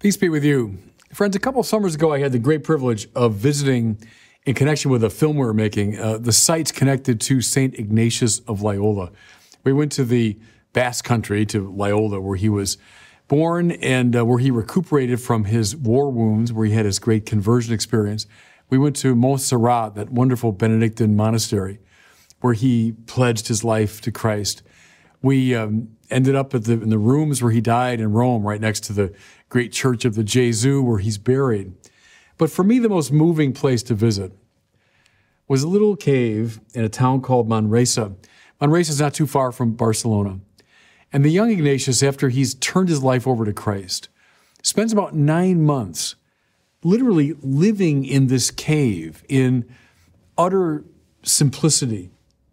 Peace be with you. Friends, a couple of summers ago, I had the great privilege of visiting in connection with a film we were making, the sites connected to St. Ignatius of Loyola. We went to the Basque Country, to Loyola, where he was born and where he recuperated from his war wounds, where he had his great conversion experience. We went to Montserrat, that wonderful Benedictine monastery, where he pledged his life to Christ. We ended up in the rooms where he died in Rome, right next to the great church of the Gesù, where he's buried. But for me, the most moving place to visit was a little cave in a town called Manresa. Manresa is not too far from Barcelona. And the young Ignatius, after he's turned his life over to Christ, spends about 9 months literally living in this cave in utter simplicity.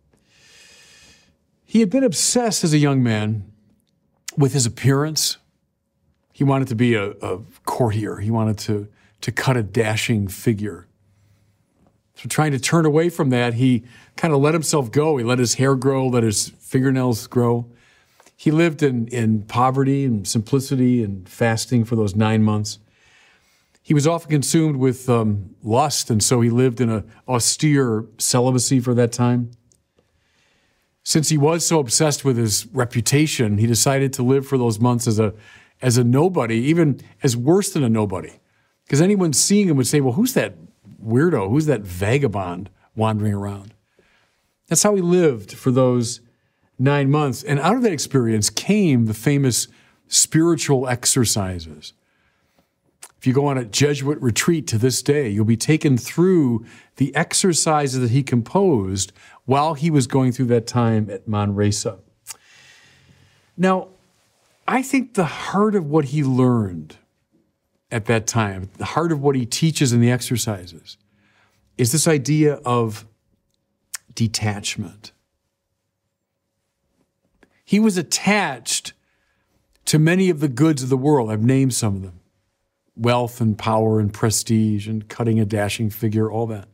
He had been obsessed as a young man with his appearance. He wanted to be a courtier. He wanted to cut a dashing figure. So trying to turn away from that, he kind of let himself go. He let his hair grow, let his fingernails grow. He lived in poverty and simplicity and fasting for those 9 months. He was often consumed with lust, and so he lived in an austere celibacy for that time. Since he was so obsessed with his reputation, he decided to live for those months as a nobody, even as worse than a nobody. Because anyone seeing him would say, well, who's that weirdo? Who's that vagabond wandering around? That's how he lived for those 9 months. And out of that experience came the famous spiritual exercises. If you go on a Jesuit retreat to this day, you'll be taken through the exercises that he composed while he was going through that time at Manresa. Now, I think the heart of what he learned at that time, the heart of what he teaches in the exercises, is this idea of detachment. He was attached to many of the goods of the world. I've named some of them. Wealth and power and prestige and cutting a dashing figure, all that.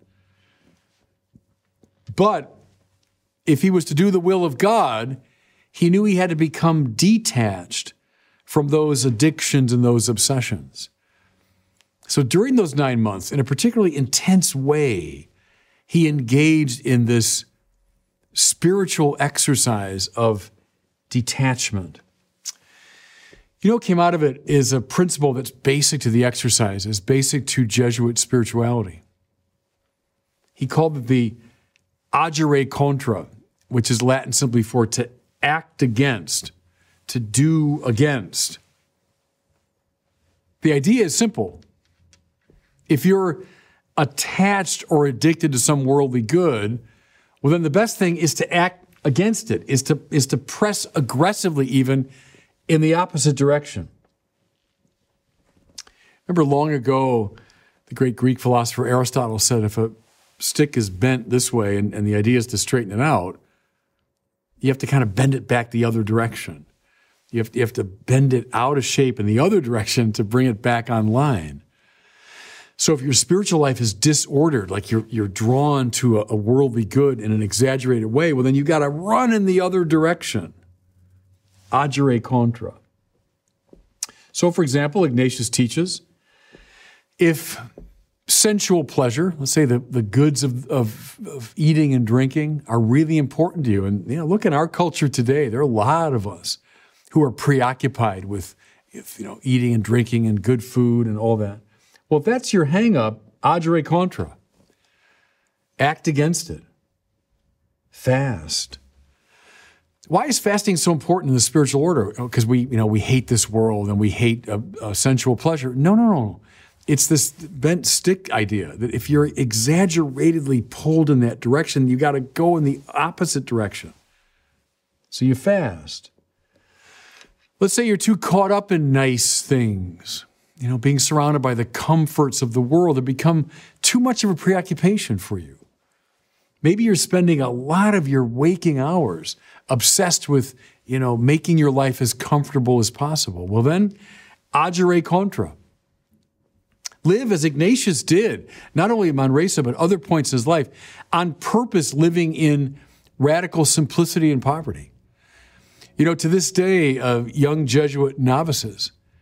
But if he was to do the will of God, he knew he had to become detached from those addictions and those obsessions. So during those 9 months, in a particularly intense way, he engaged in this spiritual exercise of detachment. You know what came out of it is a principle that's basic to the exercise, is basic to Jesuit spirituality. He called it the agere contra, which is Latin simply for to act against, to do against. The idea is simple. If you're attached or addicted to some worldly good, well, then the best thing is to act against it, is to press aggressively even in the opposite direction. Remember long ago, the great Greek philosopher Aristotle said if a stick is bent this way and the idea is to straighten it out, you have to kind of bend it back the other direction. You have to bend it out of shape in the other direction to bring it back on line. So if your spiritual life is disordered, like you're drawn to a worldly good in an exaggerated way, well, then you got to run in the other direction. Agere contra. So, for example, Ignatius teaches, if sensual pleasure, let's say the goods of eating and drinking are really important to you, and look in our culture today, there are a lot of us who are preoccupied with eating and drinking and good food and all that. Well, if that's your hang-up, agere contra. Act against it. Fast. Why is fasting so important in the spiritual order? Because we hate this world and we hate sensual pleasure. No. It's this bent stick idea that if you're exaggeratedly pulled in that direction, you got to go in the opposite direction. So you fast. Let's say you're too caught up in nice things. Being surrounded by the comforts of the world have become too much of a preoccupation for you. Maybe you're spending a lot of your waking hours obsessed with, making your life as comfortable as possible. Well, then, agere contra. Live as Ignatius did, not only at Manresa, but other points in his life, on purpose living in radical simplicity and poverty. To this day, young Jesuit novices,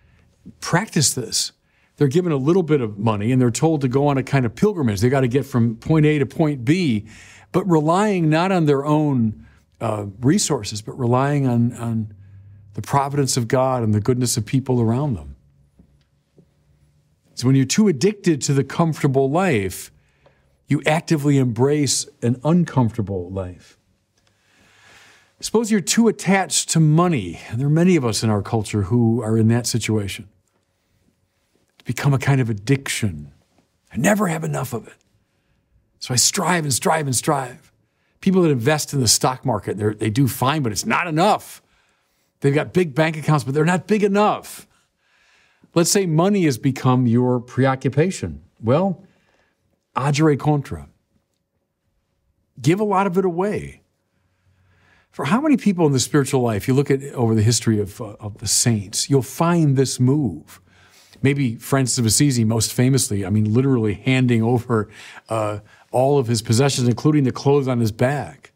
practice this. They're given a little bit of money and they're told to go on a kind of pilgrimage. They got to get from point A to point B, but relying not on their own resources, but relying on the providence of God and the goodness of people around them. So when you're too addicted to the comfortable life, you actively embrace an uncomfortable life. Suppose you're too attached to money. And there are many of us in our culture who are in that situation. It's become a kind of addiction. I never have enough of it. So I strive and strive and strive. People that invest in the stock market, they do fine, but it's not enough. They've got big bank accounts, but they're not big enough. Let's say money has become your preoccupation. Well, agere contra. Give a lot of it away. For how many people in the spiritual life, you look at over the history of the saints, you'll find this move. Maybe Francis of Assisi, most famously, literally handing over all of his possessions, including the clothes on his back.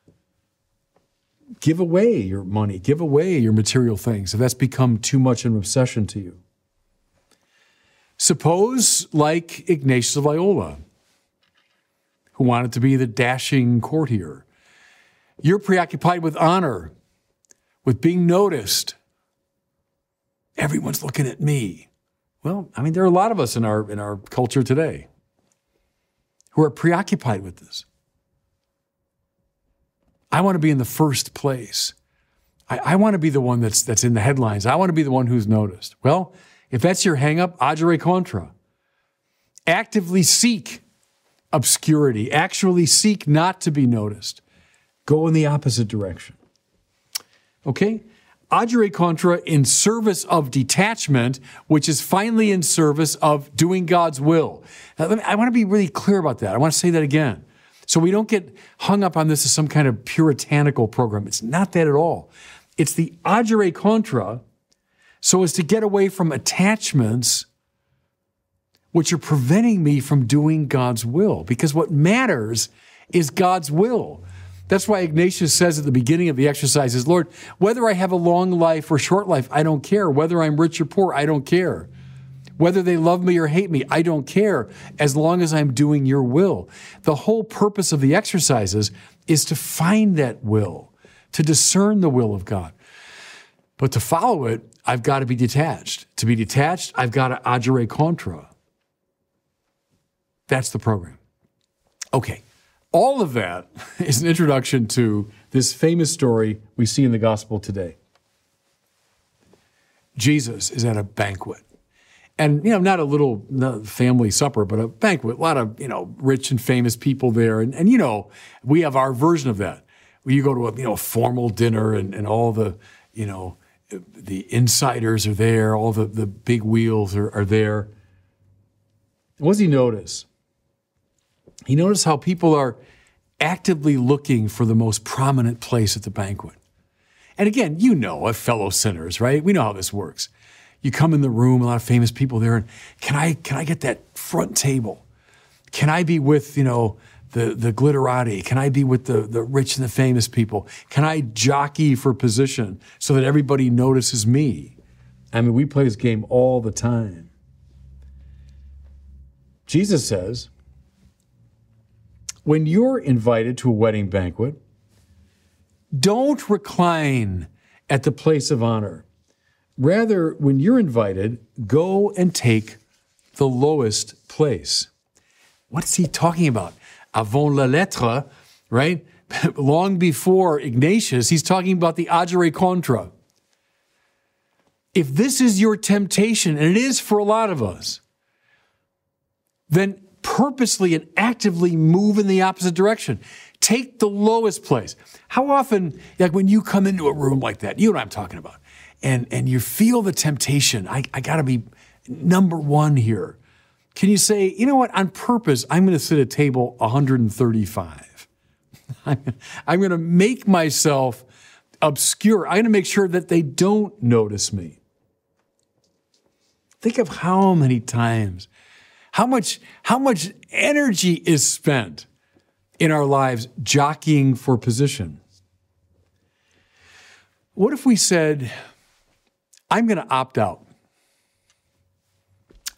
Give away your money. Give away your material things if that's become too much an obsession to you. Suppose, like Ignatius of Loyola, who wanted to be the dashing courtier, you're preoccupied with honor, with being noticed. Everyone's looking at me. Well, there are a lot of us in our culture today who are preoccupied with this. I want to be in the first place. I want to be the one that's in the headlines. I want to be the one who's noticed. Well, if that's your hang-up, agere contra. Actively seek obscurity. Actually seek not to be noticed. Go in the opposite direction. Okay? Agere contra in service of detachment, which is finally in service of doing God's will. Now, I want to be really clear about that. I want to say that again. So we don't get hung up on this as some kind of puritanical program. It's not that at all. It's the agere contra so as to get away from attachments which are preventing me from doing God's will. Because what matters is God's will. That's why Ignatius says at the beginning of the exercises, Lord, whether I have a long life or short life, I don't care. Whether I'm rich or poor, I don't care. Whether they love me or hate me, I don't care, as long as I'm doing your will. The whole purpose of the exercises is to find that will, to discern the will of God. But to follow it, I've got to be detached. To be detached, I've got to agere contra. That's the program. Okay. All of that is an introduction to this famous story we see in the gospel today. Jesus is at a banquet. And, not a little family supper, but a banquet. A lot of, rich and famous people there. And we have our version of that. Where you go to a formal dinner and all the, the insiders are there. All the big wheels are there. What does he notice? He noticed how people are actively looking for the most prominent place at the banquet. And again, of fellow sinners, right? We know how this works. You come in the room, a lot of famous people there, and can I get that front table? Can I be with, the glitterati? Can I be with the rich and the famous people? Can I jockey for position so that everybody notices me? We play this game all the time. Jesus says, when you're invited to a wedding banquet, don't recline at the place of honor. Rather, when you're invited, go and take the lowest place. What's he talking about? Avant la lettre, right? Long before Ignatius, he's talking about the agere contra. If this is your temptation, and it is for a lot of us, then purposely and actively move in the opposite direction. Take the lowest place. How often, like when you come into a room like that, you know what I'm talking about, and you feel the temptation, I got to be number one here. Can you say, you know what, on purpose, I'm going to sit at table 135. I'm going to make myself obscure. I'm going to make sure that they don't notice me. Think of how many times, how much energy is spent in our lives jockeying for position. What if we said, I'm going to opt out.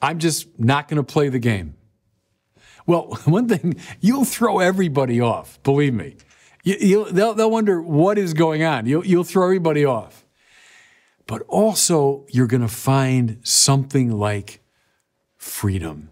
I'm just not going to play the game. Well, one thing, you'll throw everybody off, believe me. They'll wonder what is going on. You'll throw everybody off. But also, you're going to find something like freedom.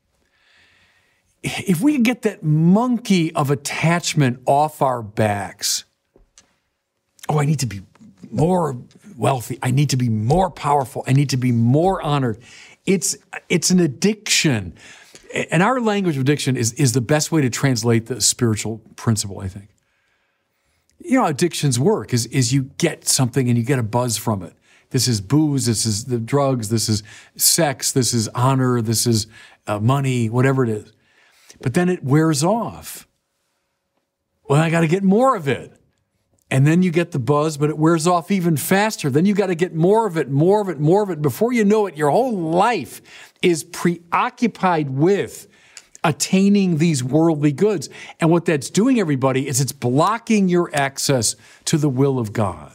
If we can get that monkey of attachment off our backs, I need to be more wealthy. I need to be more powerful. I need to be more honored. It's an addiction. And our language of addiction is the best way to translate the spiritual principle, I think. You know how addictions work is you get something and you get a buzz from it. This is booze, this is the drugs, this is sex, this is honor, this is money, whatever it is. But then it wears off. Well, I got to get more of it. And then you get the buzz, but it wears off even faster. Then you got to get more of it, more of it, more of it. Before you know it, your whole life is preoccupied with attaining these worldly goods. And what that's doing, everybody, is it's blocking your access to the will of God.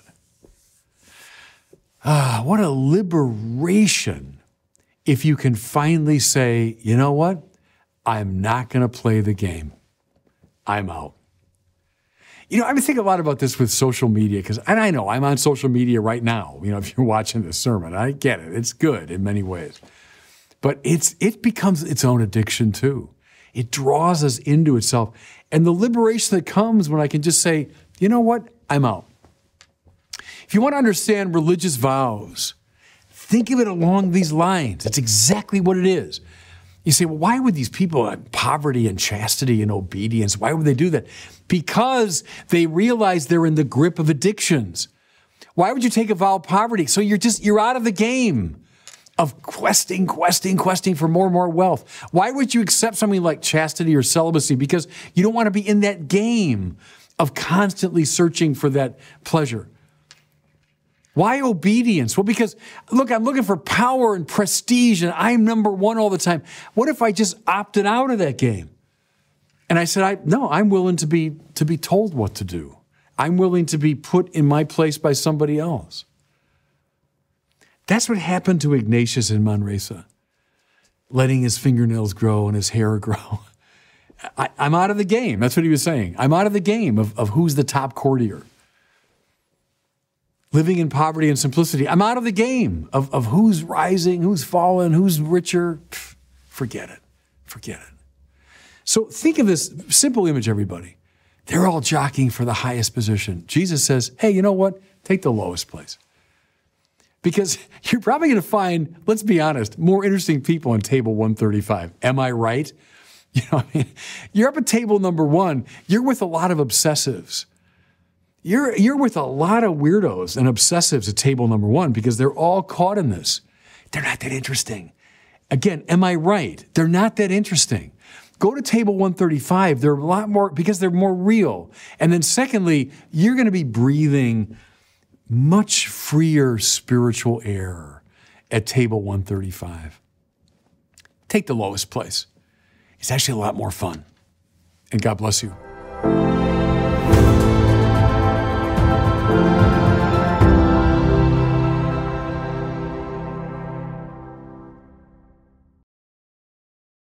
What a liberation if you can finally say, you know what? I'm not going to play the game. I'm out. You know, I've been thinking a lot about this with social media, and I know I'm on social media right now. You know, if you're watching this sermon, I get it. It's good in many ways. But it becomes its own addiction too. It draws us into itself. And the liberation that comes when I can just say, you know what? I'm out. If you want to understand religious vows, think of it along these lines. It's exactly what it is. You say, well, why would these people have poverty and chastity and obedience? Why would they do that? Because they realize they're in the grip of addictions. Why would you take a vow of poverty? So you're out of the game of questing for more and more wealth. Why would you accept something like chastity or celibacy? Because you don't want to be in that game of constantly searching for that pleasure. Why obedience? Well, because, look, I'm looking for power and prestige, and I'm number one all the time. What if I just opted out of that game? And I said, no, I'm willing to be told what to do. I'm willing to be put in my place by somebody else. That's what happened to Ignatius in Manresa, letting his fingernails grow and his hair grow. I'm out of the game. That's what he was saying. I'm out of the game of who's the top courtier. Living in poverty and simplicity. I'm out of the game of who's rising, who's fallen, who's richer. Forget it. Forget it. So think of this simple image, everybody. They're all jockeying for the highest position. Jesus says, hey, you know what? Take the lowest place. Because you're probably going to find, let's be honest, more interesting people on table 135. Am I right? You know, you're up at table number 1. You're with a lot of obsessives. You're with a lot of weirdos and obsessives at table number 1 because they're all caught in this. They're not that interesting. Again, am I right? They're not that interesting. Go to table 135. They're a lot more because they're more real. And then secondly, you're going to be breathing much freer spiritual air at table 135. Take the lowest place. It's actually a lot more fun. And God bless you.